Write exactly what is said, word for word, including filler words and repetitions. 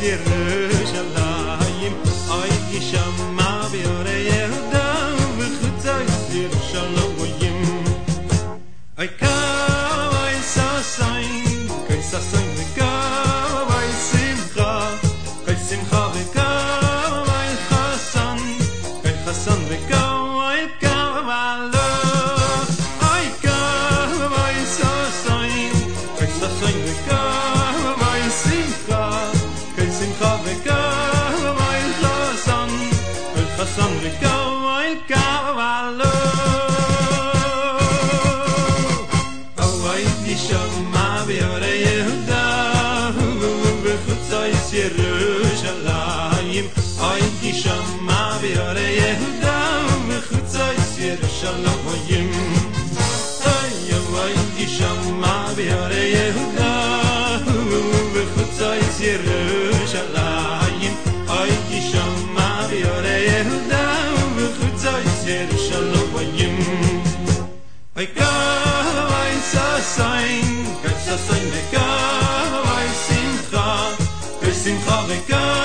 ירושלים אוי ישמע ביורא יהודה וחוצות ירושלים אוי קאווי סאסיין קוי סאסיין וקאווי שמחה קוי שמחה וקאווי חסן קוי חסן וקאווי קאוואלו אוי קאווי סאסיין קוי סאסיין וקאווי שמחה קוי שמחה וקאווי חסן קוי חסן וקאווי קאוואלו ישמע ביורא יהודה וחוצות ירושלים אוי ישמע ביורא יהודה וחוצות ירושלים אוי אוי ישמע ביורא יהודה וחוצות ירושלים אוי ישמע ביורא יהודה וחוצות ירושלים אוי קאווי סאסיין קוי סאסיין וקאווי שמחה קוי שמחה וקאווי